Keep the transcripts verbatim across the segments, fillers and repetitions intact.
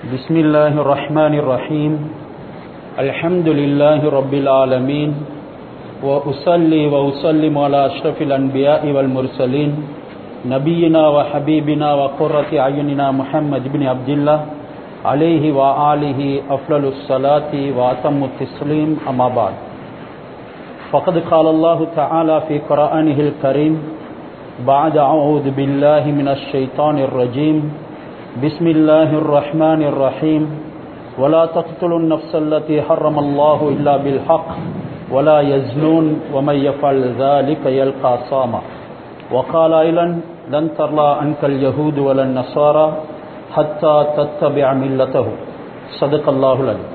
بسم الله الرحمن الرحيم الحمد لله رب العالمين وأصلي وأسلم على أشرف الأنبياء والمرسلين نبينا وحبيبنا وقرة أعيننا محمد بن عبد الله عليه وآله أفضل الصلاة وأتم التسليم أما بعد فقد قال الله تعالى في قرآنه الكريم بعد أعوذ بالله من الشيطان الرجيم بسم الله الرحمن الرحيم ولا تقتلوا النفس التي حرم الله إلا بالحق ولا يزنون ومن يفعل ذلك يلقى صاما وقال أيضا لن ترضى عنك اليهود ولا النصارى حتى تتبع ملته صدق الله العظيم.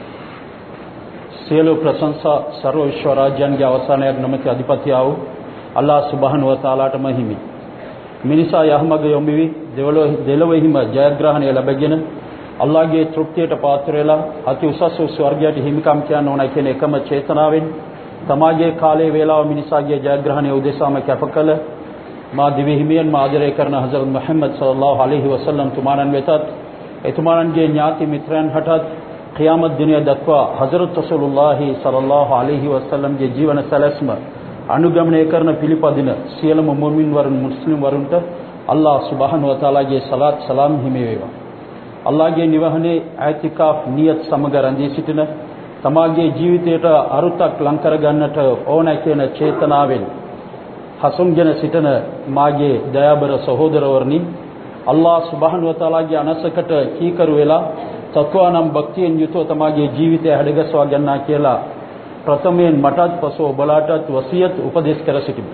සියලු ප්‍රශංසා සර්ව විශ්ව රාජ්‍යයන්ගේ අවසානයක් නොමැති අධිපතියව අල්ලාහ් සුබ්හානහු වතාලාටම හිමි. මිනිසා යහමග යොමුවි දෙලොවෙහිම ජයග්‍රහණය ලැබගෙන අල්ලාහ්ගේ තෘප්තියට පාත්‍ර වෙලා අති උසස් වූ ස්වර්ගයට හිමිකම් කියන්න ඕන කියන එකම චේතනාවෙන් තමාගේ කාලයේ වේලාව මිනිසාගේ ජයග්‍රහණය උදෙසාම කැපකල මා දිවි හිමියන් ආදරය කරන හසරත් මුහම්මද් සල්ලල්ලාහු අලයිහි වසල්ලම් තුමාණන් වෙතත් එතුමාණන්ගේ ඥාති මිත්‍රයන් හටත් ඛියාමත් දිනය දක්වා හසරත් රසූලුල්ලාහි සල්ලල්ලාහු අලයිහි වසල්ලම්ගේ ජීවන සැලැස්ම අනුගමනය කරන පිළිපදින සියලුම මුමින් වරුන් මුස්ලිම් වරුන්ට අල්ලාහ් සුබ්හානහු වතාලාගේ සලාත් සලාම් හිමි වේවා. අල්ලාහ්ගේ නිවහනේ ආතිකාෆ් නියත් සමග රැඳී සිටින තමාගේ ජීවිතයට අරුතක් ලං කර ගන්නට ඕන කියන චේතනාවෙන් හසුන්ගෙන සිටින මාගේ දයාබර සහෝදරවරුනි, අල්ලාහ් සුබ්හානහු වතාලාගේ අනසකට කීකරු වෙලා තක්වා නම් භක්තියෙන් යුතුව තමාගේ ජීවිතය හැඩගස්වා ගන්නා කියලා ප්‍රථමයෙන් මටත් පසු ඔබලාටත් වසියත් උපදේශ කර සිටිමි.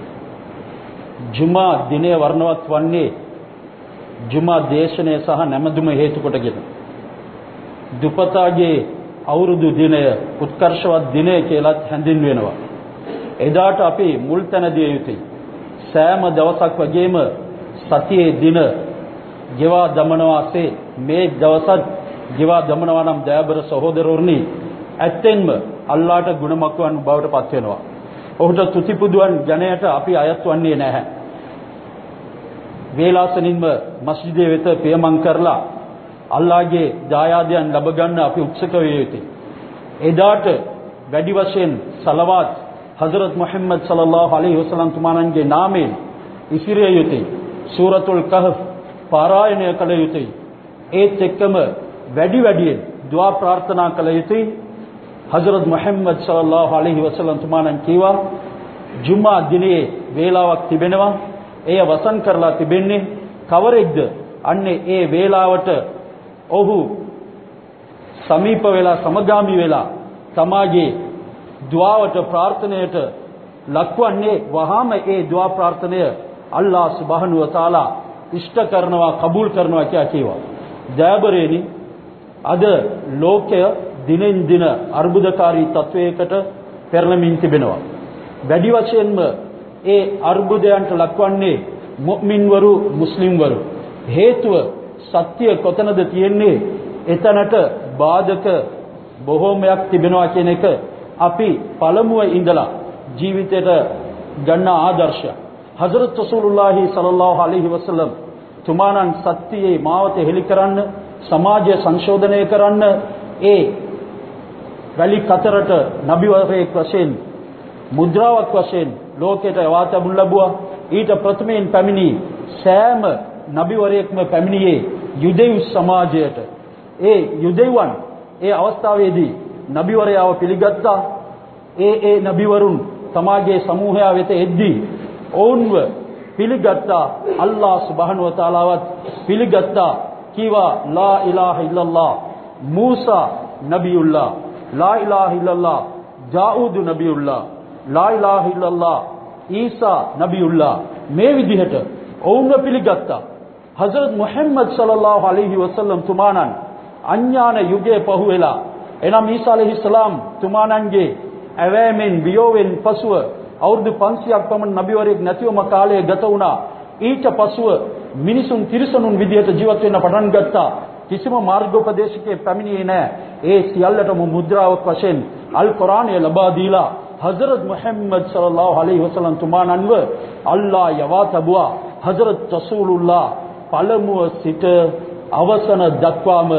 ජුමා දිනය වර්ණවත් වන්නේ ජුමා දේශනය සහ නැමදුම හේතු කොටගෙන දුපතාගේ අවුරුදු දිනය උත්කර්ෂවත් දිනය කියලාත් හැඳින්වෙනවා. එදාට අපි මුල් තැන දිය යුතුයි. සෑම දවසක් වගේම සතියේ දින ගෙවා දමනවාසේ මේ දවසත් ගෙවා දමනවා නම් දයාබර සහෝදරවරුනි, ඇත්තෙන්ම අල්ලාහට ගුණමක්වන් බවට පත් වෙනවා. ඔහුට තුති පුදුවන් ජනයට අපි අයත් වන්නේ නැහැ. වේලාසනින්ම මස්ජිදේ වෙත පියමන් කරලා අල්ලාහගේ දායාදයන් ලැබ ගන්න අපි උත්සුක විය යුතුයි. එදාට වැඩි වශයෙන් සලවාත් හසරත් මුහම්මද් සල්ලල්ලාහු අලයිහි වසල්ලම් තුමාණන්ගේ නාමයෙන් ඉසිරිය යුතුයි. සූරතුල් කහෆ් පාරායනය කළ යුතුයි. ඒත් එක්කම වැඩි වැඩියෙන් දුආ ප්‍රාර්ථනා කළ යුතුයි. හසරත් මුහම්මද් සල්ලල්ලාහු අලයිහි වසල්ලම් තුමාණන් කීවා, ජුමා දිනේ වේලාවක් තිබෙනවා, එය වසන් කරලා තිබෙන්නේ කවරෙක්ද? අන්නේ ඒ වේලාවට ඔහු සමීප වෙලා සමගාමී වෙලා තමාගේ දුආවට ප්‍රාර්ථනයට ලක්වන්නේ වහාම ඒ දුආ ප්‍රාර්ථනය අල්ලාහ් සුබ්හානහු වතාලා ඉෂ්ට කරනවා, කබූල් කරනවා කියලා කියවා. දයාබරේනි, අද ලෝකය දිනෙන් දින අර්බුදකාරී තත්වයකට පෙරළමින් තිබෙනවා. වැඩි වශයෙන්ම ඒ අර්බුදයන්ට ලක්වන්නේ මුමින්වරු, මුස්ලිම්වරු. හේතුව සත්‍ය කොතනද තියෙන්නේ? එතනට බාධක බොහෝමයක් තිබෙනවා කියන එක අපි පළමුව ඉඳලා ජීවිතයට ගන්න ආදර්ශය. හසරත් රසූලුල්ලාහි සල්ලල්ලාහු අලයිහි වසල්ලම් තුමාණන් සත්‍යයේ මාවත හෙළි කරන්න, සමාජය සංශෝධනය කරන්න ඒ වැලි කතරට නබිවරයෙක් වශයෙන් මුද්‍රාවක් වශයෙන් ලෝකයට යවා තබුන් ලැබුවා. ඊට ප්‍රථමයෙන් පැමිණි සෑම නබිවරයෙක්ම පැමිණියේ යුදෙව් සමාජයට. ඒ යුදෙව්වන් ඒ අවස්ථාවේදී නබිවරයාව පිළිගත්තා. ඒ ඒ නබිවරුන් තමාගේ සමූහය වෙත එද්දී ඔවුන්ව පිළිගත්තා. අල්ලාහ් සුබ්හානහු වතාලාවත් පිළිගත්තා. කීවා ලා ඉලාහා ඉල්ලල්ලාහ් මූසා නබියුල්ලාහ්, ලා ඉලාහා ඉල්ලල්ලාහ් දාවුද් නබියුල්ලාහ්, ලා ඉලාහා ඉල්ලල්ලාහ් ඊසා නබියුල්ලාහ්. මේ විදිහට ඔවුන්ව පිළිගත්තා. හසරත් මුහම්මද් සල්ලල්ලාහු අලයිහි වසල්ලම් තුමාණන් අඥාන යුගයේ පහුවෙලා එනම් ඊසා අලයිහිස්සලාම් තුමාණන්ගේ ඇවෑමෙන් වියෝවෙන් පසුව අවුරුදු පන්සියයක් පමණ නබිවරයෙක් නැතිවම කාලය ගත වුණා. ඊට පසුව මිනිසුන් තිරිසනුන් විදිහට ජීවත් වෙන්න පටන් ගත්තා. කිසිම මාර්ගෝපදේශකයෙක් පැමිණියේ නැහැ. ඒ සියල්ලටම මුද්‍රාවක් වශයෙන් අල් කුර්ආනය ලබා දීලා හසරත් මුහම්මද් සල්ලල්ලාහු අලයිහි වසල්ලම් තුමාණන්ව අල්ලාහ් යවා තබුවා. හසරත් රසූලුල්ලාහ් පළමුව සිට අවසන දක්වාම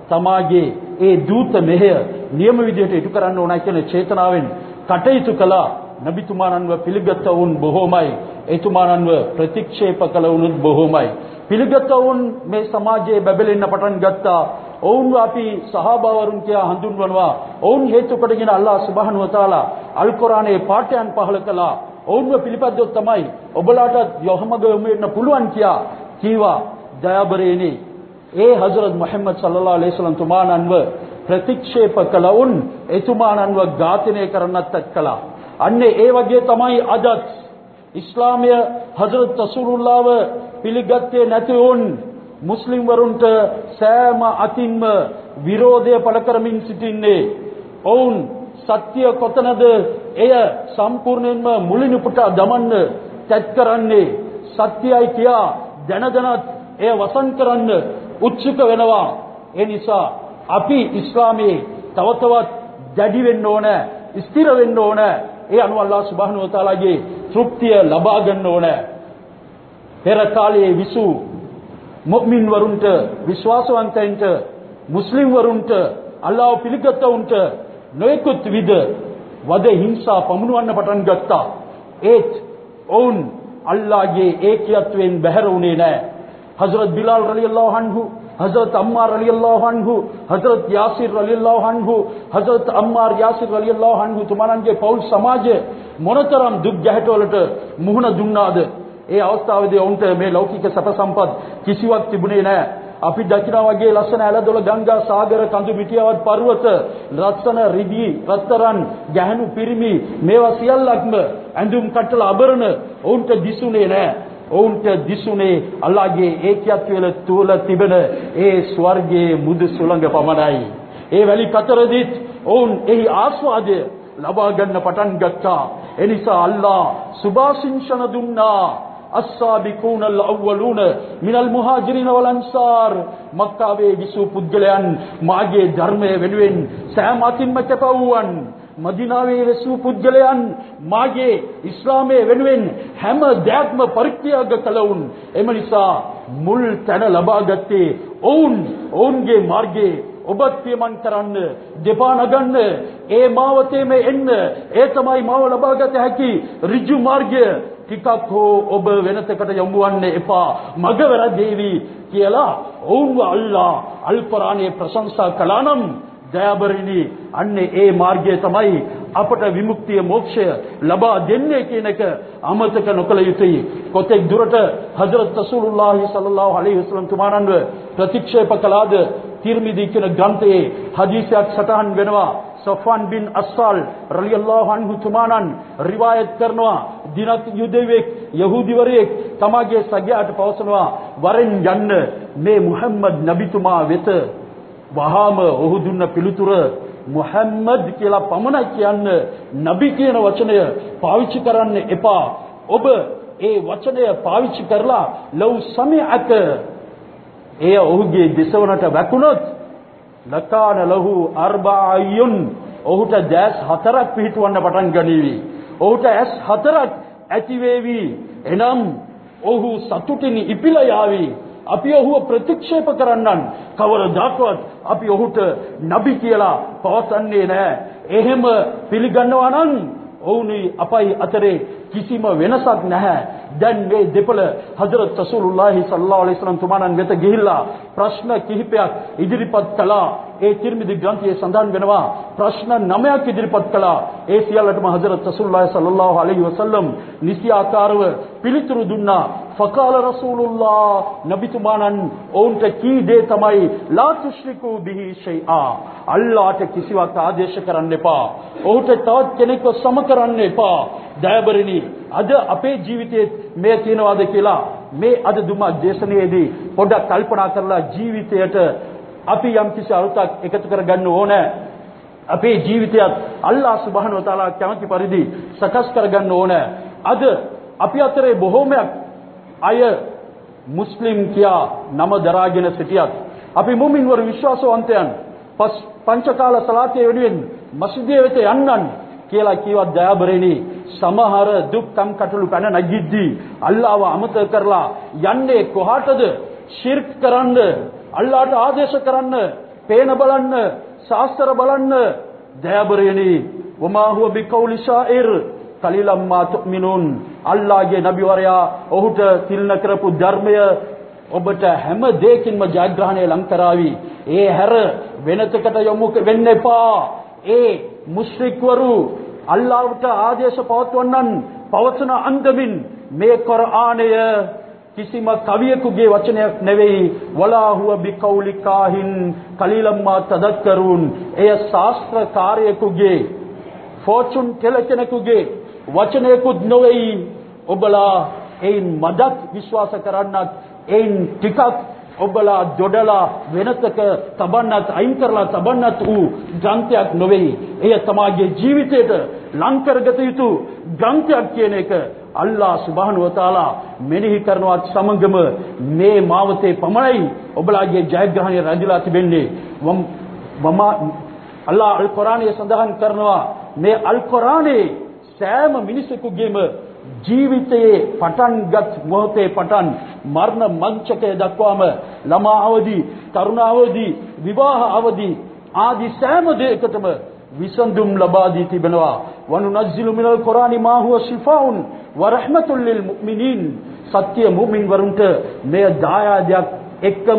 තමාගේ ඒ දූත මෙහෙය නියම විදිහට ඉටු කරන්න ඕන කියන චේතනාවෙන් කටයුතු කළා. නබිතුමාණන්ව පිළිගත් වුන් බොහෝමයි, එතුමාණන්ව ප්‍රතික්ෂේප කළ වුනුත් බොහෝමයි. පිළිගත් වුන් මේ සමාජයේ බැබලෙන්න පටන් ගත්තා. ඔවුන් අපි සහාබාවරුන් කියා හඳුන්වනවා. ඔවුන් හේතු කොටගෙන අල්ලාහ් සුබ්හානහු වතාලා අල් කුර්ආනයේ පාඨයන් පහල කළා. ඔවුන්ව පිළිපැද්දොත් තමයි ඔබලාට යහමග යොමු වෙන්න පුළුවන් කියා කීවා. දයාබරේනි ඒ හජරත් මුහම්මද් සල්ලල්ලාහු අලයිහි වසල්ලම් තුමාණන්ව ප්‍රතික්ෂේප කළවුන් එතුමාණන්ව ඝාතනය කරන්නත් කළා. අන්නේ ඒ වගේ තමයි අදත් ඉස්ලාමය හජරත් රසූලුල්ලාහව පිළිගත්තේ නැති වුන් මුස්ලිම් වරුන්ට සෑම අතින්ම විරෝධය පළ කරමින් සිටින්නේ. ඔවුන් සත්‍ය කොතනද එය සම්පූර්ණයෙන්ම මුලිනුපුට දමන්න තැත් කරන්නේ. සත්‍යයි කියා දැන දැනත් එය වසන් කරන්න උත්සුක වෙනවා. ඒ නිසා අපි ඉස්ලාමයේ තව තවත් දැඩි වෙන්න ඕන, ස්ථිර වෙන්න ඕන. ඒ අනුව අල්ලාහ් සුබ්හානහු වතාලාගේ තෘප්තිය ලබා ගන්න ඕන. පෙර කාලයේ විසු මුමින් වරුන්ට, විශ්වාසවන්තයින්ට, මුස්ලිම් වරුන්ට, අල්ලාහ් පිළිගත්තවුන්ට නොයෙකුත් විද වද හිංසා පමුණවන්න පටන් ගත්තා. ඒත් ඔවුන් අල්ලාහ්ගේ ඒකීයත්වයෙන් බැහැර වුණේ නැහැ. හජරත් බිලාල් රලියල්ලාහු අන්හු, हजरत अम्मार रलियल्लाहु अन्हु, हजरत यासिर रलियल्लाहु अन्हु, हजरत अम्मार यासिर रलियल्लाहु अन्हु तुमानන්ගේ පෞල් සමාජය මොනතරම් දුක් ගැහැටවලට මුහුණ දුන්නාද. ඒ අවස්ථාවේදී ඔවුන්ට මේ ලෞකික සැප සම්පත් කිසිවක් තිබුණේ නැහැ. අපි දකිනා වගේ ලස්සන ඇලදොල ගංගා සාගර කඳු මිටියවත් පර්වත රත්සන රිදී රත්තරන් ගැහණු පිරිමි මේවා සියල්ලක්ම ඇඳුම් කට්ටල අබරණ ඔවුන්ට දිසුනේ නැහැ. ඔවුන්ට දිසුනේ අල්ලාහ්ගේ ඒකීයත්වය තුල තිබෙන ඒ ස්වර්ගයේ මුදු සුළඟ පමණයි. ඒ වැලි කතරදිත් ඔවුන් එහි ආස්වාදය ලබා ගන්න පටන් ගත්තා. ඒ නිසා අල්ලාහ් සුභාසිංසන දුන්නා. السابقون الأولون من المهاجرين والأنصار මක්කාවේ විසු පුද්ගලයන් මාගේ ධර්මයේ වෙනුවෙන් සෑම අතින්ම කැපවුවන්. මදීනාවේ විසු පුද්ගලයන් මාගේ ඉස්ලාමයේ වෙනුවෙන් හැම දෙයක්ම පරිත්‍යාග කළවුන්. එම නිසා මුල් තැන ලබා ගත්තේ ඔවුන්. ඔවුන්ගේ මාර්ගයේ ඔබත් පියමන් කරන්න, දෙපා නගන්න, ඒ මාවතේම එන්න. ඒ තමයි මාව ලබා ගත හැකි ඍජු මාර්ගය. ටිකක් හෝ ඔබ වෙනතකට යොමු වන්න එපා, මග වැරදීවි කියලා ඔවුන්ව අල්ලාහ් අල් කුර්ආනයේ ප්‍රශංසා කළා නම් දයාබරිනි අන්නේ ඒ මාර්ගය තමයි අපට විමුක්තිය මොක්ෂය ලබා දෙන්නේ කියන එක අමතක නොකළ යුතුයි. කොතෙක් දුරට හජරත් රසූලුල්ලාහි සල්ලල්ලාහු අලයිහි වසල්ලම් තුමාණන්ව ප්‍රතික්ෂේප කළාද තිර්මිදි කියන ග්‍රන්ථයේ හදීසයක් සටහන් වෙනවා. සෆ්වාන් බින් අස්සාල් රලියල්ලාහු අන්හු තුමාණන් රිවායත් කරනවා. දිනක් යුදෙවෙක් යහූදිවරයෙක් තමාගේ සගයාට පවසනවා වරෙන් යන්න මේ මුහම්මද් නබිතුමා වෙත. වහාම ඔහු දුන්න පිළිතුර මුහම්මද් කියලා පමණයි කියන්න, නබි කියන වචනය පාවිච්චි කරන්න එපා. ඔබ ඒ වචනය පාවිච්චි කරලා ලව් සමිඅක එය ඔහුගේ දෙසවනට වැකුණොත් ලකාන ලහු අර්බායුන් ඔහුට දැස් හතරක් පිහිටවන්න පටන් ගනීවි. ඔහුට ඇස් හතරක් ඇති වේවි. එනම් ඔහු සතුටින් ඉපිලා යාවි. අපි ඔහුව ප්‍රතික්ෂේප කරන්නන් කවරදාකවත් අපි ඔහුට නබි කියලා පවසන්නේ නැහැ. එහෙම පිළිගන්නවා නම් ඔවුනි අපයි අතරේ කිසිම වෙනසක් නැහැ. දැන් මේ දෙපළ හජරත් රසූලුල්ලාහි සල්ලල්ලාහු අලයිහි වසල්ලම් තුමාණන් වෙත ගිහිල්ලා ප්‍රශ්න කිහිපයක් ඉදිරිපත් කළා. ඒ තිර්මිදි ග්‍රන්ථයේ සඳහන් වෙනවා ප්‍රශ්න නවයක් ඉදිරිපත් කළා. ඒ සියල්ලටම හජරත් රසූලුල්ලාහි සල්ලල්ලාහු අලයිහි වසල්ලම් නිසි ආකාරව පිළිතුරු දුන්නා. ෆකාල රසූලුල්ලාහ නබිතුමාණන් ඔවුන්ට කී දේ තමයි ලා තුෂ්රිකු බිහි ෂයිආ අල්ලාහට කිසිවක් ආදේශ කරන්න එපා. ඔහුට තවත් කෙනෙක්ව සම කරන්න එපා. දයාබරිනි අද අපේ ජීවිතයේ මේ තියනවාද කියලා මේ අද දුම දේශනාවේදී පොඩ්ඩක් කල්පනා කරලා ජීවිතයට අපි යම් කිසි අරුතක් එකතු කරගන්න ඕනේ. අපේ ජීවිතයත් අල්ලාහ් සුබ්හානහු වතාලා කැමති පරිදි සකස් කරගන්න ඕනේ. අද අපි අතරේ බොහෝමයක් අය මුස්ලිම් කියා නම දරාගෙන සිටියත් අපි මුමින් වරු විශ්වාසවන්තයන් පංචකාල සලාතේ වෙනුවෙන් මස්ජිදේ වෙත යන්නන් කියලා කීවත් දයාබරේනි සමහර දුක් කම් කටළු පැන නැගිද්දී අල්ලාහව අමතක කරලා යන්නේ කොහාටද? ශිර්ක් කරන්න, අල්ලාහට ආදේශ කරන්න. පේන බලන්න, ශාස්ත්‍ර බලන්න. දයාබරයනි, වමා හුව බිකෞලි ශායිර් කලිලම් මා තුමිනුන්. අල්ලාහගේ නබිවරයා ඔහුට තිල්න කරපු ධර්මය ඔබට හැම දෙයකින්ම ජයග්‍රහණය ලං කරાવી. ඒ හැර වෙනතකට යොමු වෙන්න එපා. ඒ මුස්ලික්වරු අල්ලාහට ආදේශ පවත්වන්නන් පවත්වන අන්දමින් මේ කුර්ආනය කිසිම කවියෙකුගේ වචනයක් නෙවෙයි. වලා හුව බිකෞලි කාහින් කලිලම් මා තදක්කරුන්. එය ශාස්ත්‍රකාරයෙකුගේ, ෆෝචුන් කෙනෙකුගේ වචනයකුත් නොවේයි. ඔබලා එයින් මදක් විශ්වාස කරන්නත්, එයින් ටිකක් ඔබලා දොඩලා වෙනතක තබන්නත්, අයින් කරලා තබන්නත් වූ ග්‍රන්ථයක් නොවේයි. එය තමාගේ ජීවිතයට ලං කරගත යුතු ග්‍රන්ථයක් කියන එක අල්ලාහ් සුබ්හානහු වතාලා මෙනෙහි කරනවත් සමගම මේ මාවතේ පමණයි ඔබලාගේ ජයග්‍රහණය රැඳිලා තිබෙන්නේ. වම අල්ලාහ් අල් කුර්ආනයේ සඳහන් කරනවා මේ අල් කුර්ආනයේ සෑම මිනිසෙකුගේම ජීවිතයේ පටන්ගත් මොහොතේ පටන් මරණ මංචකය දක්වාම ළමා අවදි, තරුණ අවදි, විවාහ අවදි ආදී සෑම දෙයකටම විසඳුම් ලබා දී තිබෙනවා. වනුනස්සිලු මිනල් කුර්ආනි මා හුව ශිෆාඋන් වරහ්මතුල් ලිල් මුමිනීන්. සත්‍ය මුමින් වරුන්ට මේ දායාදයක් එක්කම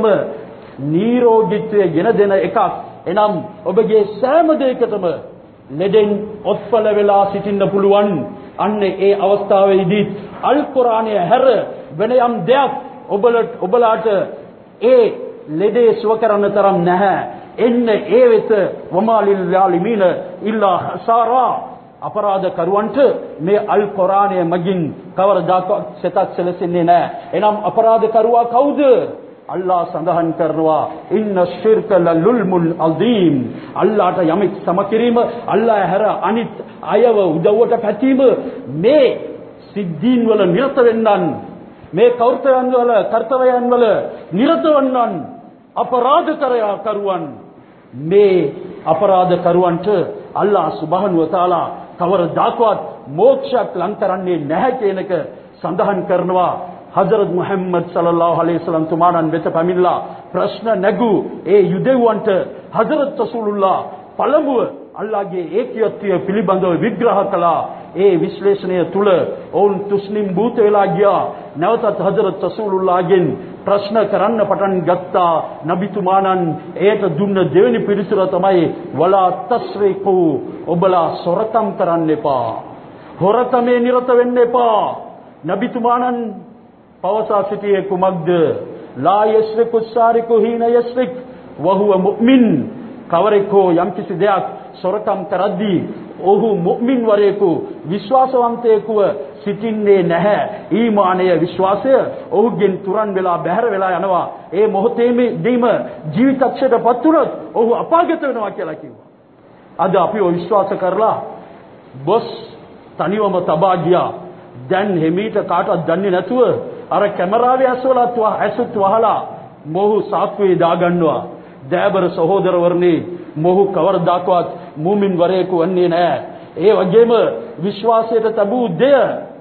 නිරෝගීත්වය ගෙන දෙන එකක්. එනම් ඔබගේ සෑම දෙයකටම ලෙඩෙන් ඔත්පල වෙලා සිටින්න පුළුවන්. අන්න ඒ අවස්ථාවේදී අල් කුර්ආනය හැර වෙන යම් දෙයක් ඔබලට ඔබලාට ඒ ලෙඩේ සුව කරන්න තරම් නැහැ. එන්න ඒ වෙත වමාලිල් ලාලිමීන ඉල්ලා හසාරා. අපරාධ කරුවන්ට මේ අල් කුර්ආනය මගින් කවරදාකවත් සෙතක් සැලසෙන්නේ නැහැ. එනම් අපරාධ කරුවා කවුද? අල්ලාහ් සඳහන් කරනවා ඉන්න ශිර්ක ලල්මුල් අදීම්. අල්ලාහට යමෙක් සම කිරීම, අල්ලාහ් හැර අනිත් අයව උදව්වට පැතීම, මේ සිද්ධීන් වල නිරත වෙන්නන්, මේ කෞර්තයන් වල කර්තවයන් වල නිරත වන්නන් අපරාධ කරුවන්. මේ අපරාධ කරුවන්ට අල්ලාහ් සුබ්හානහු වතාලා කවරදාකවත් මෝක්ෂයක් ලං කරන්නේ නැහැ කියන එක සඳහන් කරනවා. හදරත් මුහම්මද් සල්ලල්ලාහු අලයිහි වසල්ලම් තුමාණන් වෙත පැමිණලා ප්‍රශ්න නැගූ ඒ යුදෙව්වන්ට හදරත් රසූලුල්ලාහ් පළමුව අල්ලාහගේ ඒකීයත්වය පිළිබඳව විග්‍රහ කළා. ඒ විශ්ලේෂණය තුල ඔවුන් තුස්නිම් භූත වෙලා ගියා. නැවතත් හදරත් රසූලුල්ලාහගෙන් ප්‍රශ්න කරන්න පටන් ගත්තා. නබිතුමාණන් එයට දුන්න දෙවෙනි පිළිතුර තමයි වලා තස්රිකු. ඔබලා සොරකම් කරන්න එපා. හොරකමේ නිරත වෙන්න එපා. නබිතුමාණන් පවසා සිටියේ කුමක්ද? ලා යස්රිකු සාරිකු හීන යස්රික් වහුව මුමින්. කවරෙකෝ යම්කිසි දෙයක් සොරකම් කරද්දී ඔහු මුමින් වරයෙකු, විශ්වාසවන්තයෙකුව සිටින්නේ නැහැ. ඊමානය, විශ්වාසය ඔහුගෙන් තුරන් වෙලා බැහැර වෙලා යනවා. ඒ මොහොතේම දීම ජීවිතක්ෂයටපත් වුණොත් ඔහු අපාගත වෙනවා කියලා කිව්වා. අද අපි ඔය විශ්වාස කරලා බොස් තනිවම තබා ගියා. දැන් හිමීට කාටවත් දන්නේ නැතුව අර කැමරාවේ ඇස්වලත් ඇසුත් වහලා මොහු සාක්කුවේ දාගන්නවා. දෑබර සහෝදරවරුනි, මොහු කවරදාකවත් මුමින් වරයෙකු වන්නේ නැහැ. ඒ වගේම විශ්වාසයට තබූ දෙය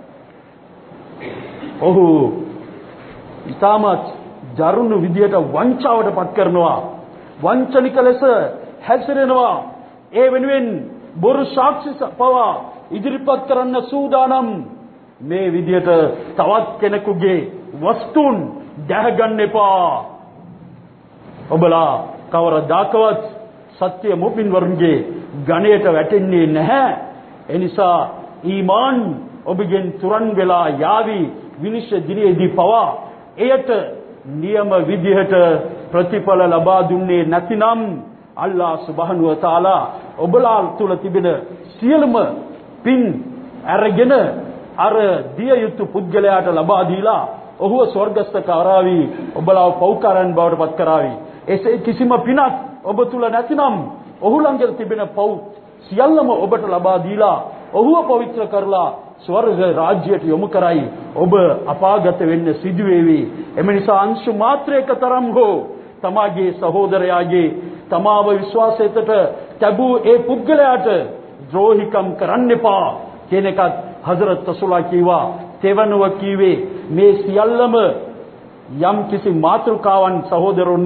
ඔහු ඉතාමත් දරුණු විදියට වංචාවට පත් කරනවා. වංචනික ලෙස හැසිරෙනවා. ඒ වෙනුවෙන් බොරු සාක්ෂි පවා ඉදිරිපත් කරන්න සූදානම්. මේ විදියට තවත් කෙනෙකුගේ වස්තුන් දැහැගන්න එපා. ඔබලා කවරදාකවත් සත්‍ය මුමින් වරුන්ගේ ගණයට වැටෙන්නේ නැහැ. එනිසා ඊමාන් ඔබගෙන් තුරන් වෙලා යාවි. විනිශ්චය දිනේදී පවා එයට නියම විදිහට ප්‍රතිඵල ලබා දුන්නේ නැතිනම් අල්ලාහ් සුබ්හානහු වතාලා ඔබලා තුල තිබෙන සියලුම පින් අරගෙන අර දිය යුතු පුද්ගලයාට ලබා දීලා ඔහුව ස්වර්ගස්ථ කරાવી, ඔබලා පෞකාරයන් බවට පත් කරાવી. එසේ කිසිම පිනක් ඔබ තුල නැතිනම් ඔහු ළඟ තිබෙන පෞ සියල්ලම ඔබට ලබා දීලා ඔහුව පවිත්‍ර කරලා ස්වර්ග රාජ්‍යයට යොමු කරයි. ඔබ අපාගත වෙන්න සිදු වේවි. එම නිසා අංශු මාත්‍රයක තරම් හෝ තමාගේ සහෝදරයාගේ තමාව විශ්වාසයට තබූ ඒ පුද්ගලයාට ද්‍රෝහිකම් කරන්න එපා කියන එකත් හදරත් රසූලා කීවා. තෙවනුව කීවේ මේ සියල්ලම යම් කිසි මාතෘකාවන් සහෝදරොනි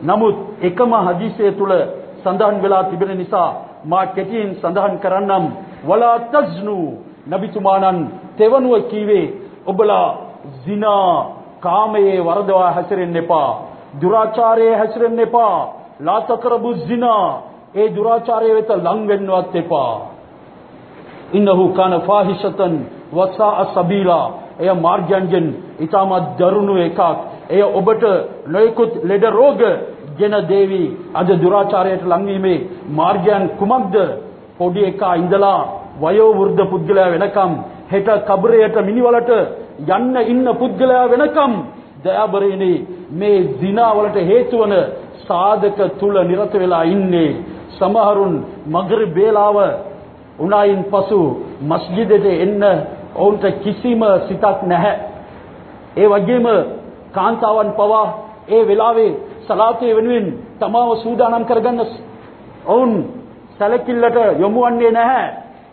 නමුත් එකම හදීසය තුල සඳහන් වෙලා තිබෙන නිසා මා කෙටියෙන් සඳහන් කරන්නම්. වලා තස්නු නබිතුමාණන් තෙවනුව කීවේ ඔබලා zina කාමයේ වරදවා හැසිරෙන්න එපා. දුරාචාරයේ හැසිරෙන්න එපා. ලා තක්රබු zina ඒ දුරාචාරයේ වෙත ලං වෙන්නවත් එපා. ඉන්නහු කාන ෆාහිෂතන් වසා සබීලා එය මාර්ගයන්ගෙන් ඊටමත් දරුණු එකක්. එය ඔබට නොයෙකුත් ලෙඩ රෝග ගෙන දේවි. අද දුරාචාරයට ලංවීමේ මාර්ගයන් කුමක්ද? පොඩි එකා ඉඳලා වයෝ වෘද්ධ පුද්ගලයා වෙනකම් හෙට කබරයට මිනිවලට යන්න ඉන්න පුද්ගලයා වෙනකම් දයාබරේනි මේ zina වලට හේතු වන සාධක තුල නිරත වෙලා ඉන්නේ. සමහරුන් මග්රිබ් වේලාව උනායින් පසු මස්ජිදයට එන්න ඔවුන්ට කිසිම සිතක් නැහැ. ඒ වගේම කාන්තාවන් පවා ඒ වෙලාවේ සලාතේ වෙනුවෙන් තමාව සූදානම් කරගන්න ඔවුන් සැලකිල්ලට යොමු වන්නේ නැහැ.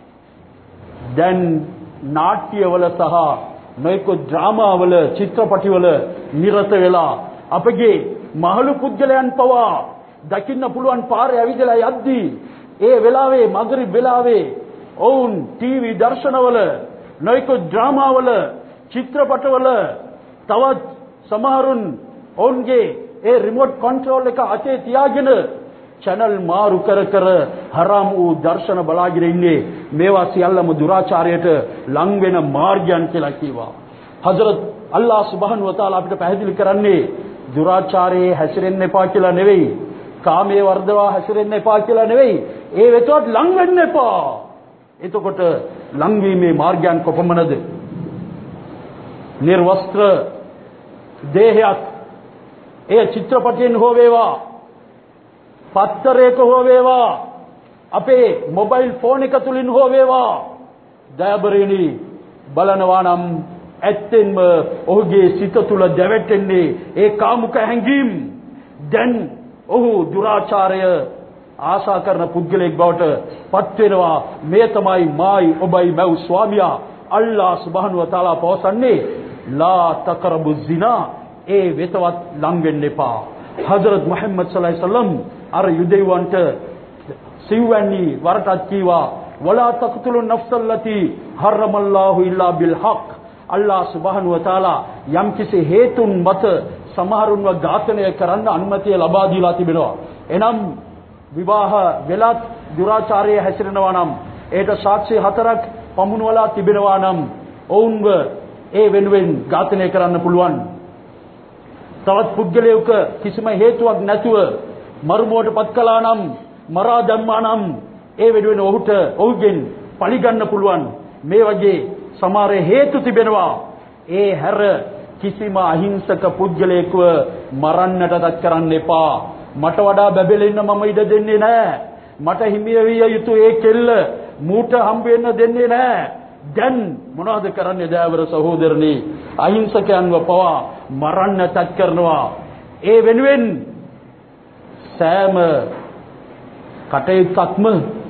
දැන් නාට්‍යවල සහ නොයෙකුත් ඩ්‍රාමාවල චිත්‍රපටිවල නිරත වෙලා අපගේ මහලු පුද්ගලයන් පවා දකින්න පුළුවන් පාරේ ඇවිදලා යද්දී ඒ වෙලාවේ මග්රිබ් වෙලාවේ ඔවුන් ටීවී දර්ශනවල නොයෙකුත් ඩ්‍රාමාවල චිත්‍රපටවල තවත් සමහරුන් ඔවුන්ගේ ඒ රිමෝට් කන්ට්‍රෝල් එක අතේ තියාගෙන channel මාරු කර කර හරාම් වූ දර්ශන බලාගෙන ඉන්නේ. මේවා සියල්ලම දුරාචාරයට ලං වෙන මාර්ගයන් කියලා කිව්වා. හදරත් අල්ලාහ් සුබ්හානහු වතාලා අපිට පැහැදිලි කරන්නේ දුරාචාරයේ හැසිරෙන්න එපා කියලා නෙවෙයි. කාමයේ වර්ධවා හැසිරෙන්න එපා කියලා නෙවෙයි. ඒ වෙතවත් ලං වෙන්න එපා. එතකොට ලංවීමේ මාර්ගයන් කොපමණද? නිර්වස්ත්‍ර දේහයක් ඒ චිත්‍රපටයෙන් හෝ වේවා පත්තරයක හෝ වේවා අපේ මොබයිල් ෆෝන් එක තුලින් හෝ වේවා දයබරේනි බලනවා නම් ඇත්තෙන්ම ඔහුගේ සිත තුල දැවෙන්නේ ඒ කාමුක හැඟීම්. දැන් ඔහු දුරාචාරය ආශා කරන පුද්ගලයෙක් බවට පත් වෙනවා. මේ තමයි මායි ඔබයි මව් ස්වාමියා අල්ලාහ් සුබ්හානහු වතාලා පවසන්නේ ලා තක්රබු zina ඒ වෙතවත් ලං වෙන්න එපා. හදරත් මුහම්මද් සල්ලල්ලාහු අලයිහි වසල්ලම් අර යුදෙව්වන්ට සිව්වැනි වරටත් කීවා වලා තක්තුලු නෆ්සල්ලති හරමල්ලාහු ඉල්ලා බිල් හක්. අල්ලාහ් සුබ්හානහු වතාලා යම් කිසි හේතුන් මත සමහරුන්ව ඝාතනය කරන්න අනුමැතිය ලබා දීලා තිබෙනවා. එනම් විවාහ වෙලත් දුරාචාරයේ හැසිරෙනවා නම් ඒට සාක්ෂි හතරක් පමුණුවලා තිබෙනවා නම් ඔවුන්ව ඒ වෙනුවෙන් ඝාතනය කරන්න පුළුවන්. තවත් පුද්ගලයෙකුට කිසිම හේතුවක් නැතුව මරුමුවට පත් කළා නම් මරා දැම්මා නම් ඒ වෙනුවෙන් ඔහුට ඔහුගෙන් පරිගන්න පුළුවන්. මේ වගේ සමහර හේතු තිබෙනවා. ඒ හැර කිසිම අහිංසක පුද්ගලයෙකුව මරන්නටත් කරන්න එපා. මට වඩා බැබලෙන්න මම ඉඩ දෙන්නේ නැහැ. මට හිමිය විය යුතු ඒ කෙල්ල මූට හම්බ වෙන්න දෙන්නේ නැහැ. දැන් මොනවද කරන්නේ දයාවර සහෝදරනි? අහිංසකයන්ව පවා මරන්නටත් කරනවා. ඒ වෙනුවෙන් සෑම කටයුත්තක්ම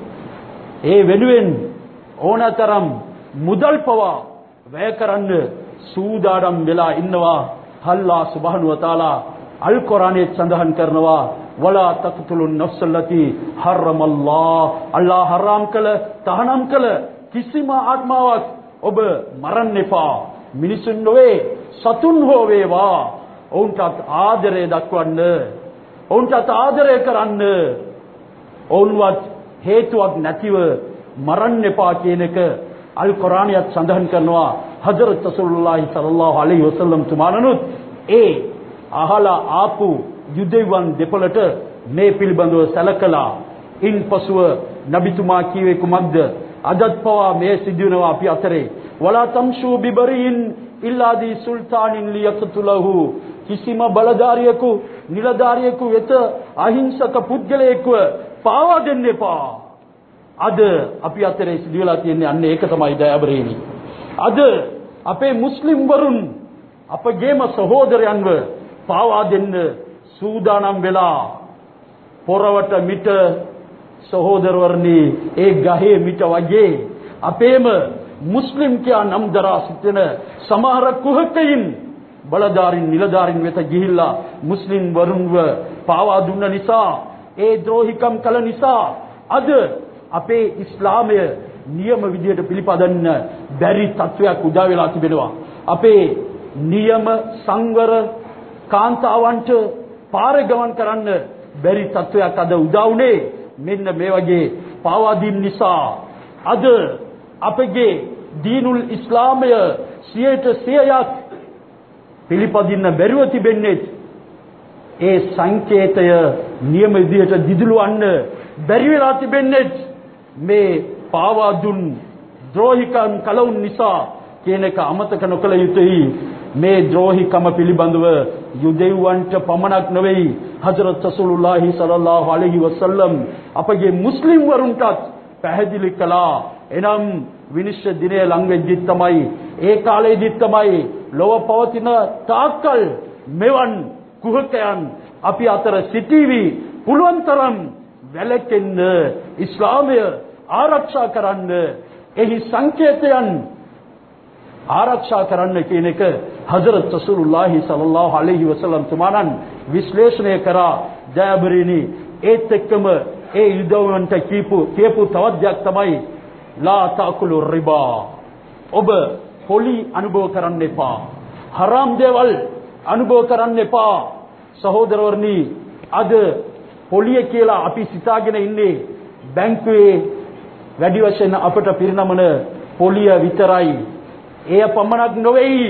ඒ වෙනුවෙන් ඕනතරම් මුදල් පවා වැය කරන්න සූදානම් වෙලා ඉන්නවා. අල්ලාහ් සුබ්හානහු වතාලා අල් කුර්ආනයේ සඳහන් කරනවා වලා තක්තුලුන් නෆ්සල්ලති හරමල්ලාහ් අල්ලාහ් හරාම් කළ තහනම් කළ කිසිම ආත්මාවක් ඔබ මරන්න එපා. මිනිසුන් නොවේ සතුන් හෝ වේවා ඔවුන්ට ආදරය දක්වන්න, ඔවුන්ට ආදරය කරන්න, ඔවුන්වත් හේතුවක් නැතිව මරන්න එපා කියන එක අල් කුර්ආනියත් සඳහන් කරනවා. හදරත් රසූලුල්ලාහි සල්ලල්ලාහු අලයිහි වසල්ලම් තුමාණනුත් ඒ අහලා ආපු යුදෙවන් දෙපළට මේ පිළිබඳව සැලකලා ඉන්පසුව නබිතුමා කීවේ කුමක්ද? අදත් පවා මේ සිදුවනවා අපි අතරේ. වලා තම්ෂූ බිබරින් ඉල්ලා දී සුල්තානින් ලියක්තුලහු. කිසිම බලධාරියෙකු නිලධාරියෙකු වෙත අහිංසක පුද්ගලයෙකුව පාවා දෙන්න එපා. අද අපි අතරේ සිදුවලා තියෙන්නේ අන්න ඒක තමයි දයාබරේනි. අද අපේ මුස්ලිම් වරුන් අපගේම සහෝදරයන්ව පාවා දෙන්න සූදානම් වෙලා පොරවට මිට සහෝදරවර්ණි ඒ ගහේ මිට වගේ අපේම මුස්ලිම් කියා නම් දරා සිටින සමහර කුහකයින් බලධාරීන් නිලධාරීන් වෙත ගිහිල්ලා මුස්ලිම් වරුන්ව පාවා දුන්න නිසා, ඒ ද්‍රෝහිකම් කළ නිසා අද අපේ ඉස්ලාමය නියම විදියට පිළිපදන්න බැරි තත්වයක් උදා වෙලා තිබෙනවා. අපේ නියම සංවර කාන්තාවන්ට පාර ගමන් කරන්න බැරි තත්වයක් අද උදා වුණේ මෙන්න මේ වගේ පාවා දීම් නිසා. අද අපගේ දීනුල් ඉස්ලාමය සියයට සියයක් පිළිපදින්න බැරිව තිබෙන්නේ ඒ සංකේතය නියම විදියට දිදුලවන්න බැරි වෙලා තිබෙන්නේ මේ පාවා දුන් ද්‍රෝහිකම් කලවුන් නිසා කියන එක අමතක නොකළ යුතුයි. මේ ද්‍රෝහිකම පිළිබඳව යුදෙව්වන්ට පමණක් නෙවෙයි, හජරත් රසූලුල්ලාහි සල්ලල්ලාහු අලයිහි වසල්ලම් අපගේ මුස්ලිම් වරුන්ටත් පැහැදිලි කළා. එනම් විනිශ්චය දිනය ලං වෙද්දි තමයි, ඒ කාලේදී තමයි ලොව පවතින තාක්කල් මෙවන් කුහකයන් අපි අතර සිටීවි. පුළුවන් තරම් වැළකෙන්න, ඉස්ලාමය ආරක්ෂා කරන්න, එහි සංකේතයන් ආරක්ෂා කරන්න කියන එක හජරත් රසූලුල්ලාහි සල්ලල්ලාහු අලයිහි වසල්ලම් තුමාණන් විශ්ලේෂණය කරා. ජයබරිනි ඒත් එක්කම ඒ යුදවන්ට කියපු කියපු තවත් දෙයක් තමයි ලා තාකුලු රිබා. ඔබ පොලි අනුභව කරන්න එපා, හරාම් දේවල් අනුභව කරන්න එපා. සහෝදරවරුනි, අද පොලිය කියලා අපි සිතාගෙන ඉන්නේ බැංකුවේ වැඩි වශයෙන් අපට පිරිනමන පොලිය විතරයි. එය පමණක් නොවේයි.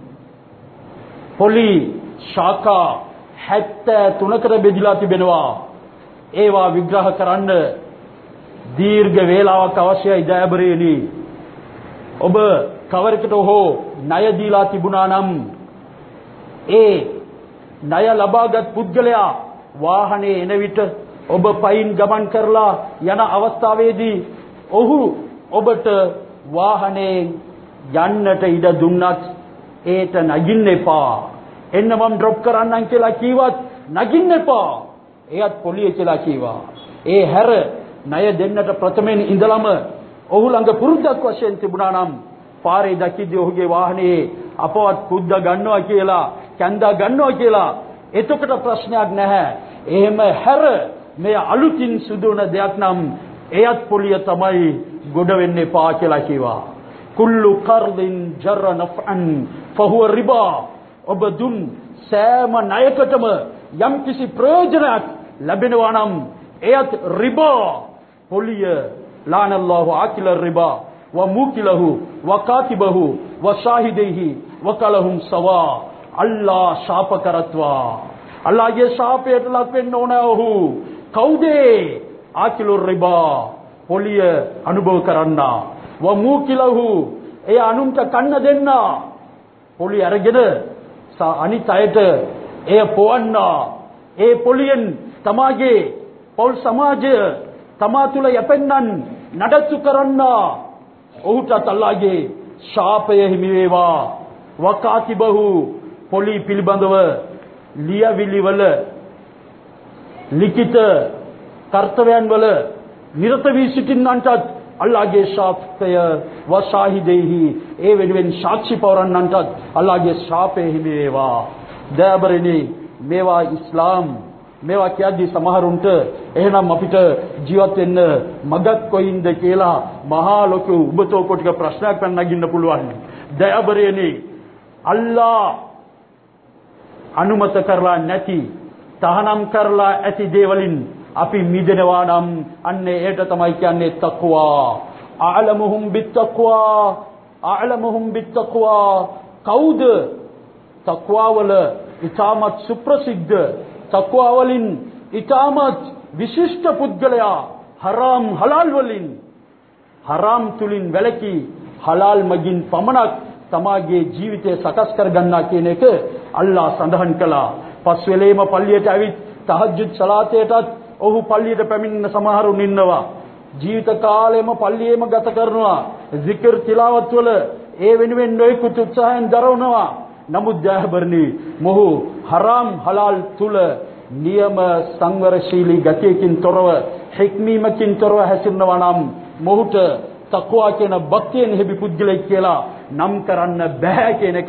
පොලි ශාඛා හැත්තෑ තුනකට බෙදලා තිබෙනවා. ඒවා විග්‍රහ කරන්න දීර්ඝ වේලාවක් අවශ්‍යයි. දයබරේනි, ඔබ කවරකට හෝ ණය දීලා තිබුණා නම් ඒ ණය ලබාගත් පුද්ගලයා වාහනේ එන විට ඔබ පයින් ගමන් කරලා යන අවස්ථාවේදී ඔහු ඔබට වාහනේ යන්නට ඉඩ දුන්නත් ඒට නගින්න එපා. එන්න මම ඩ්‍රොප් කරන්නම් කියලා කිව්වත් නගින්න එපා. එයත් පොලිය කියලා කිව්වා. ඒ හැර ණය දෙන්නට ප්‍රථමයෙන් ඉඳලම ඔහු ළඟ පුරුද්දක් වශයෙන් තිබුණා නම් පාරේ දකිද්දී ඔහුගේ වාහනේ අපවත් කුද්ද ගන්නවා කියලා, කැන්දා ගන්නවා කියලා, එතකොට ප්‍රශ්නයක් නැහැ. එහෙම හැර මේ අලුතින් සුදුන දෙයක් නම් එයත් පොලිය තමයි ගොඩ වෙන්න එපා කියලා කිව්වා. කුල්ලු කර්දින් ජර නෆ්අන් ෆහුව රිබා. ඔබ දුන් සෑම ණයකටම යම් කිසි ප්‍රයෝජනයක් ලැබෙනවා නම් එයත් රිබා, පොලිය. ලානල්ලාහු ආකිල රිබා ව මුකිලහු ව කාතිබහු ව ශාහිදයිහි ව කලහුම් සවා. අල්ලාහ් ශාප කරත්වා. අල්ලාහ්ගේ ශාපයට ලක් වෙන්න ඕන ඔහු. කවුද? ආකිලු රිබා, පොලිය අනුභව කරන්නා. ව මුකිලහු, එය අනුන්ට කන්න දෙන්න. පොලිය අරගෙන අනිත් අයට එය පොවන්නා. ඒ පොලියෙන් තමාගේ පෞල් සමාජය තමා තුළ යැපෙන්නන් නඩත්තු කරන්නා. ඔහුටත් අල්ලාහ්ගේ ශාපය හිමි වේවා. වකාතිබහු, පොලි පිළිබඳව ලියවිලි වල ලිඛිත කර්තව්‍යයන් වල නිරත වී සිටින්නන්ටත් අල්ලාහ්ගේ ශාපය, වශාහිදෙහි, ඒ වෙනුවෙන් සාක්ෂි පවරන්නන්ටත් අල්ලාහ්ගේ ශාපය හිමි වේවා. දයාබරණි, මේවා ඉස්ලාම්, මේවා කියද්දී සමහරුන්ට එහෙනම් අපිට ජීවත් වෙන්න මගක් කොයින්ද කියලා මහා ලොකු උබතෝ කොටික ප්‍රශ්නයක් නගින්න පුළුවන්. දයාබරණි, අල්ලාහ් අනුමත කරලා නැති, තහනම් කරලා ඇති දේවලින් අපි මිදෙනවා නම් අන්න ඒට තමයි කියන්නේ තක්වා. අලමුහුම් බිත්තක්වා, අලමුහුම් බිත්තක්වා. කවුද තක්වා වල ඉතාමත් සුප්‍රසිද්ධ, තක්වා වලින් ඉතාමත් විශිෂ්ට පුද්ගලයා? හරාම් හලාල් වලින්, හරාම් තුලින් වැළකී හලාල් මගින් පමණක් තමාගේ ජීවිතය සකස් කර ගන්නා කියන එක අල්ලාහ් සඳහන් කළා. පස් වෙලේම පල්ලියට ඇවිත් තහජ්ජුද් සලාතේටත් ඔහු පල්ලියට පැමිණෙන සමහරුන් ඉන්නවා. ජීවිත කාලෙම පල්ලියේම ගත කරනවා. zikr තිලාවත් වල ඒ වෙනුවෙන් නොයෙකුත් උත්සාහයෙන් දරවනවා. නමුත් ජයබර්ණි, මොහු හරාම් හලාල් තුල නියම සංවරශීලී ගතියකින් තොරව, හික්මීමකින් තොරව හැසිරෙනවා නම් මොහුට තක්වා කියන භක්තියෙන් හිබි පුද්ගලෙක් කියලා නම් කරන්න බෑ කියන එකත්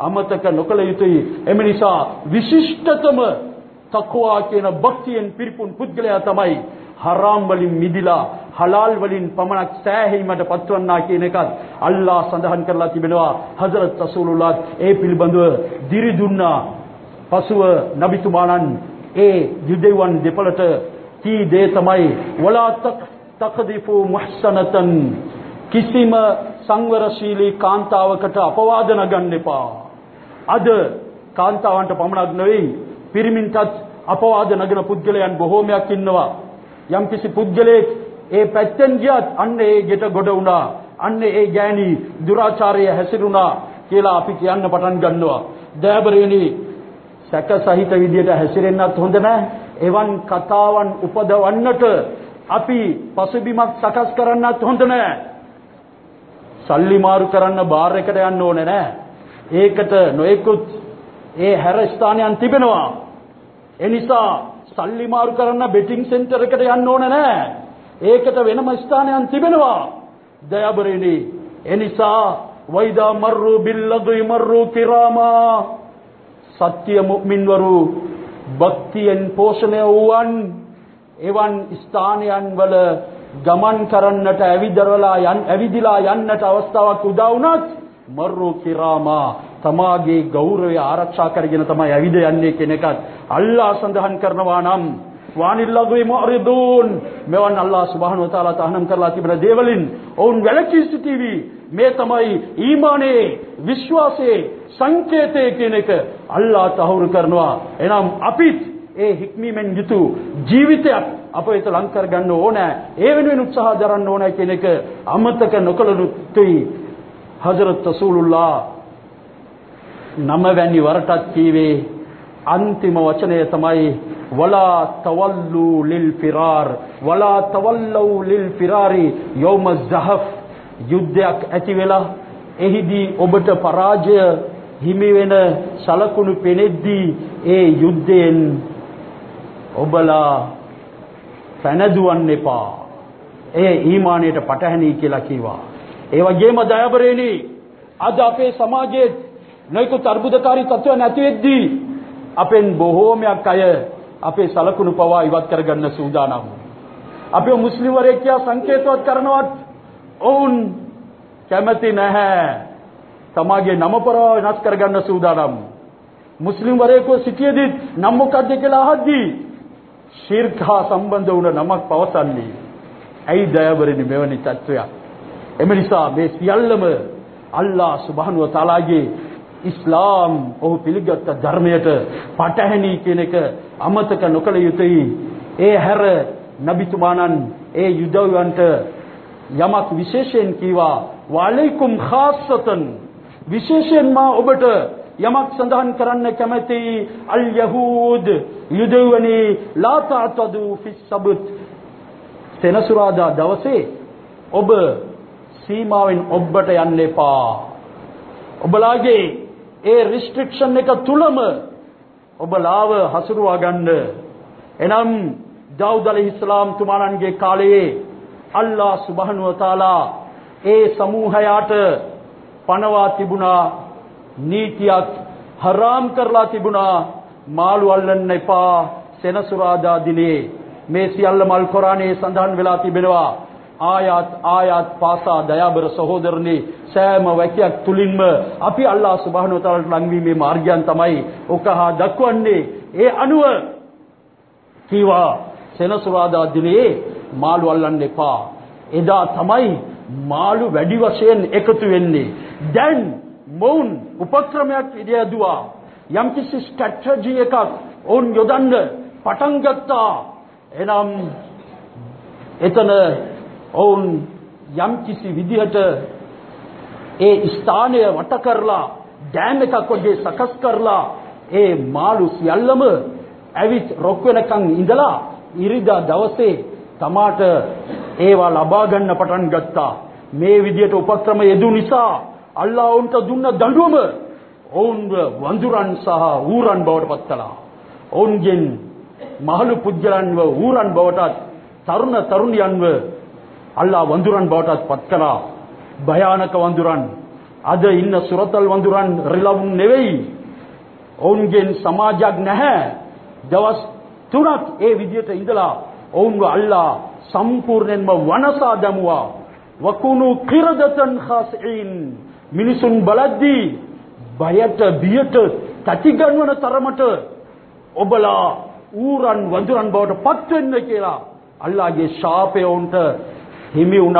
අමතක නොකළ යුතුයි. එම නිසා විශිෂ්ටතම තක්වා කියන භක්තියෙන් පිරිපුන් පුද්ගලයා තමයි හරාම් වලින් මිදිලා හලාල් වලින් පමණක් සෑහීමට පත්වන්නා කියන එකත් අල්ලාහ් සඳහන් කරලා තිබෙනවා. හදරත් රසූලුල්ලාහ් ඒ පිළිබඳව දිරි දුන්නා. පසුව නබිතුමාණන් ඒ යුදෙවන් දෙපළට කී දේ තමයි වලා තක්දිෆු මුහ්සනතන්, කිසිම සංවරශීලී කාන්තාවකට අපවාද නගන්න එපා. අද කාන්තාවන්ට පමණක් නෙවෙයි පිරිමින්ටත් අපවාද නගන පුද්ගලයන් බොහෝමයක් ඉන්නවා. යම්කිසි පුද්ගලයෙක් ඒ පැත්තෙන් ගියත් අන්න ඒ ගෙට ගොඩ වුණා, අන්න ඒ ගෑණි දුරාචාරය හැසිරුණා කියලා අපි කියන්න පටන් ගන්නවා. දයාබරේනි, සැක සහිත විදියට හැසිරෙන්නත් හොඳ නැහැ. එවන් කතාවන් උපදවන්නට අපි පසුබිමක් සකස් කරන්නත් හොඳ නැහැ. සල්ලි මාරු කරන්න බාර් එකට යන්න ඕනේ නැහැ. ඒකට නොයෙකුත් ඒ හැර ස්ථානයන් තිබෙනවා. ඒ නිසා සල්ලි මාරු කරන්න බෙටිං සෙන්ටර් එකට යන්න ඕනේ නැහැ. ඒකට වෙනම ස්ථානයන් තිබෙනවා. දයාබරේනි, ඒ නිසා වයිදා මර්රු බිල්ලගි මර්රු කිරාමා, සත්‍ය මුමින්වරු භක්තියෙන් පෝෂණය වූවන් එවන් ස්ථානයන් වල ගමන් කරන්නට ඇවිදරලා යන් ඇවිදිලා යන්නට අවස්ථාවක් උදා වුණත් මර්රු කිරාමා, තමාගේ ගෞරවය ආරක්ෂා කරගෙන තමයි ඇවිද යන්නේ කියන එකත් අල්ලාහ් සඳහන් කරනවා. නම් වානිල්ලගුයි මුරිදුන්, මෙවන් අල්ලාහ් සුබ්හානහු වතාලා තහනම් කරලා තිබෙන දේවලින් ඔවුන් වැළකී සිටීවි. මේ තමයි ඊමානයේ විශ්වාසයේ සංකේතය කියන එක අල්ලාහ් තහවුරු කරනවා. එනම් අපිත් ඒ හික්මීමෙන් යුතු ජීවිතයක් අප වෙත ලං කර ගන්න ඕනේ. ඒ වෙනුවෙන් උත්සාහ දරන්න ඕනේ කියන එක අමතක නොකළ යුතුයි. හදරත් රසූලුල්ලාහ් නමවැනි වරටත් කීවේ අන්තිම වචනය තමයි වලා තවල්ලු ලිල් ෆිරාර් වලා තවල්ලු ලිල් ෆිරාරි යෞම ઝහෆ්. යුද්ධයක් ඇති වෙලා එහිදී ඔබට පරාජය හිමි වෙන සලකුණු පෙනෙද්දී ඒ යුද්ධයෙන් ඔබලා පැනදුවන්න එපා. ඒ ඊමානයට පටහැනි කියලා කිව්වා. ඒ වගේම දයාබරේනි, අද අපේ සමාජයේ නොයෙකුත් අර්බුදකාරී තත්ත්වයන් ඇති වෙද්දී අපෙන් බොහෝමයක් අය අපේ සලකුණු පවා ඉවත් කරගන්න සූදානම්. අපේ මුස්ලිම් වරේ කියා සංකේතවත් කරනවත් ඔවුන් කැමති නැහැ. තමාගේ නම පවා වෙනස් කරගන්න සූදානම්. මුස්ලිම් වරේකෝ සිටියේදී නම් මොකක්ද කියලා අහද්දී ශිර්ක් හා සම්බන්ධ වුණ නමක් පවසන්නේ. ඇයි දයාබරනි මෙවැනි තත්ත්වයක්? එම නිසා මේ සියල්ලම අල්ලාහ් සුබ්හානහු වතාලාගේ ඉස්ලාම් ඔහු පිළිගත් ධර්මයට පටහැනි කියන එක අමතක නොකළ යුතුයි. ඒ හැර නබිතුමාණන් ඒ යුදවන්ට යමක් විශේෂයෙන් කීවා, වලයිකුම් ખાસතන්, විශේෂයෙන් මා ඔබට යමක් සඳහන් කරන්න කැමැති. අල් යහූද්, යුදවනි ලා තඅතදු ෆි සබ්ත්, සෙනසුරාදා දවසේ ඔබ සීමාවෙන් ඔබට යන්න එපා. ඔබලාගේ ඒ රිස්ට්‍රික්ෂන් එක තුලම ඔබලාව හසුරුවා ගන්න. එනම් දාවුද් අලයිහිස්ලාම් තුමාණන්ගේ කාලයේ අල්ලාහ් සුබ්හානහු වතාලා ඒ සමූහයාට පනවා තිබුණා නීතියක්, හරාම් කරලා තිබුණා මාළු අල්ලන්න එපා සෙනසුරාදා දිනේ. මේ සියල්ල මල් කුරානයේ සඳහන් වෙලා තිබෙනවා. ආයත් ආයත් පාසා දයාබර සහෝදරනි, සෑම වැකියක් තුලින්ම අපි අල්ලාහ් සුබ්හානහු වතාලාට ලංවීමේ මාර්ගයන් තමයි ඔකහා දක්වන්නේ. ඒ අනුව කීවා සෙනසුරාදා දිනේ මාළු අල්ලන්න එපා. එදා තමයි මාළු වැඩි වශයෙන් එකතු වෙන්නේ. දැන් මොවුන් උපක්‍රමයක් ඉදිරියදුවා. යම්කිසි ස්ට්‍රැටජි එකක් ඔවුන් යොදන්න පටන් ගත්තා. එනම් එතන ඔවුන් යම්කිසි විදිහට ඒ ස්ථානය වට කරලා ඩෑම් එකක් වගේ සකස් කරලා ඒ මාළු සියල්ලම ඇවිත් රොක් වෙනකන් ඉඳලා ඉරිදා දවසේ තමාට ඒවා ලබා ගන්න පටන් ගත්තා. මේ විදිහට උපක්‍රම යෙදු නිසා අල්ලාහ් උන්ට දුන්න දඬුවම ඔවුන්ව වඳුරන් සහ ඌරන් බවට පත් කළා. ඔවුන්ගෙන් මහලු පුජ්‍යලන්ව ඌරන් බවටත් තරුණ තරුණියන්ව අල්ලාහ් වඳුරන් බවටත් පත් කළා. භයානක වඳුරන්. අද ඉන්න සුරතල් වඳුරන් රිලවුන් නෙවෙයි. ඔවුන්ගෙන් සමාජයක් නැහැ. දවස් තුනක් ඒ විදියට ඉඳලා ඔවුන්ව අල්ලා සම්පූර්ණයෙන්ම වනසා දැමුවා. වකුණු කිරදතන් ખાසීන් මිනිසුන් බලද්දී බයට බියට තටිගන්වන තරමට ඔබලා ඌරන් වඳුරන් බවට පත් වෙන්න කියලා අල්ලාහගේ ශාපය උන්ට හිමි වුණා.